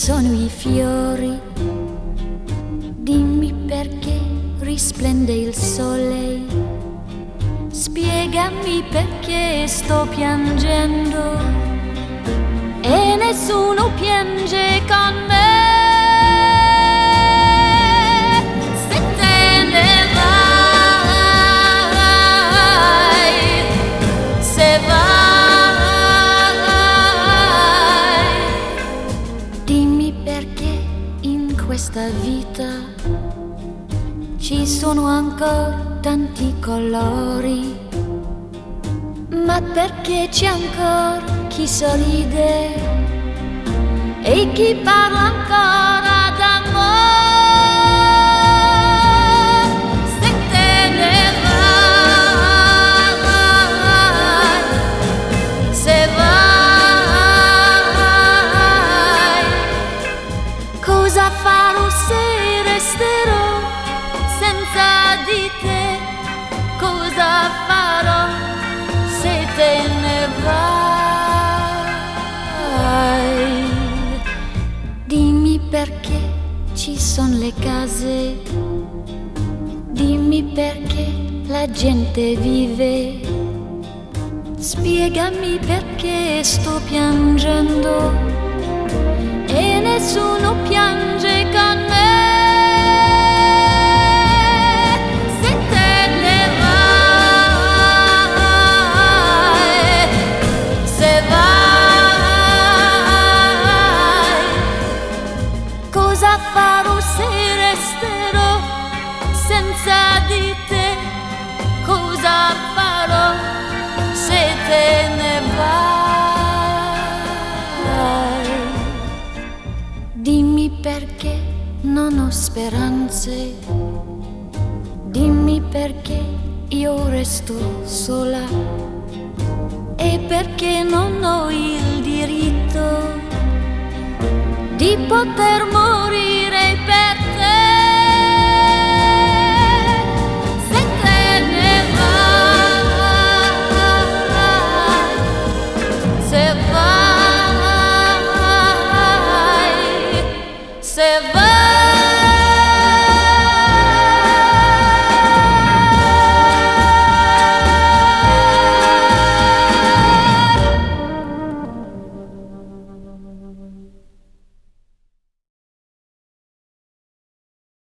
sono i fiori. Dimmi perché risplende il sole. Spiegami perché sto piangendo e nessuno piange con me. Se te ne vai, se vai, dimmi perché in questa vita ci sono ancora tanti colori, ma perché c'è ancora chi sorride e chi parla ancora d'amore. Se te ne vai, se vai, cosa farò se resterò senza di te? Cosa farò se te ne vai? Dimmi perché ci sono le case, dimmi perché la gente vive, spiegami perché sto piangendo e nessuno piange con me. Cosa farò se resterò senza di te? Cosa farò se te ne vai? Dimmi perché non ho speranze, dimmi perché io resto sola e perché non ho il diritto di poter morire